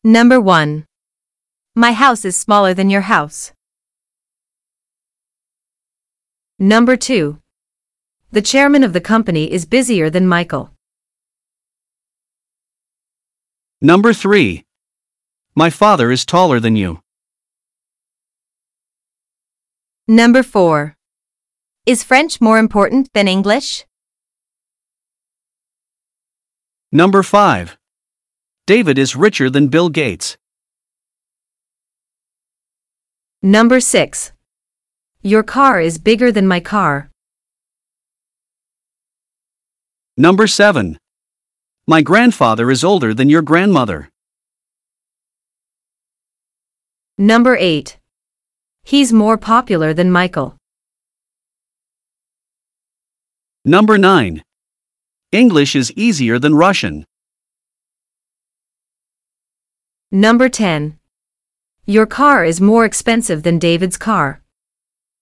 Number 1. My house is smaller than your house. Number 2. The chairman of the company is busier than Michael. Number 3. My father is taller than you. Number 4. Is French more important than English? Number 5. David is richer than Bill Gates. Number 6. Your car is bigger than my car. Number 7. My grandfather is older than your grandmother. Number 8. He's more popular than Michael. Number 9. English is easier than Russian. Number 10. Your car is more expensive than David's car.